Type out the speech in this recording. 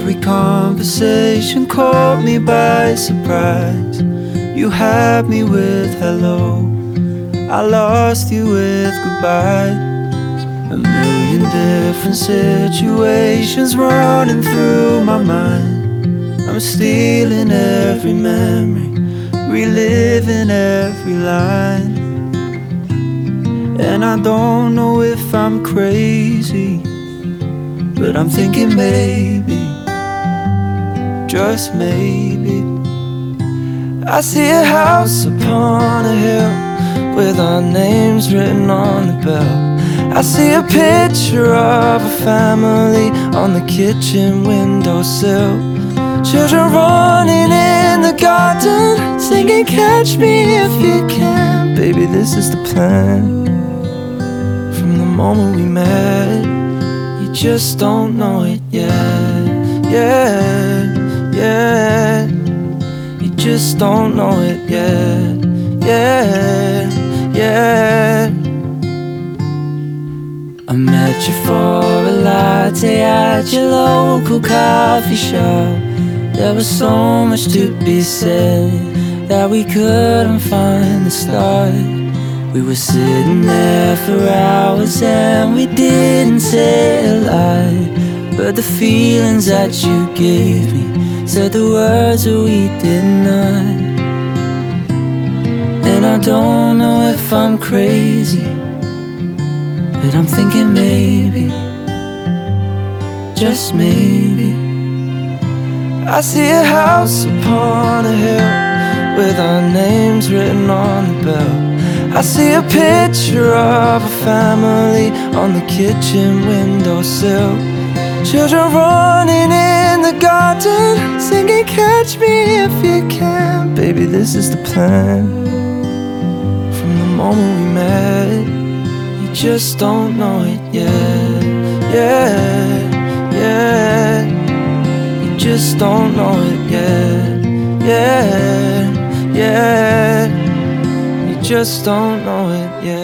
Every conversation caught me by surprise. You had me with hello, I lost you with goodbye. A million different situations running through my mind. I'm stealing every memory, reliving every line. And I don't know if I'm crazy, but I'm thinking maybe, just maybe, I see a house upon a hill with our names written on the bell. I see a picture of a family on the kitchen windowsill. Children running in the garden, singing catch me if you can. Baby, this is the plan. From the moment we met, you just don't know it yet. Yeah, yeah, you just don't know it yet. Yeah, yeah. I met you for a latte at your local coffee shop. There was so much to be said that we couldn't find the start. We were sitting there for hours and we didn't say a lie, but the feelings that you gave me said the words that we did not. And I don't know if I'm crazy, but I'm thinking maybe, just maybe, I see a house upon a hill with our names written on the bell. I see a picture of a family on the kitchen windowsill. Children running in the garden, singing catch me if you can. Baby, this is the plan. From the moment we met, you just don't know it yet. Yeah, yeah, you just don't know it yet. Yeah, yeah, you just don't know it yet.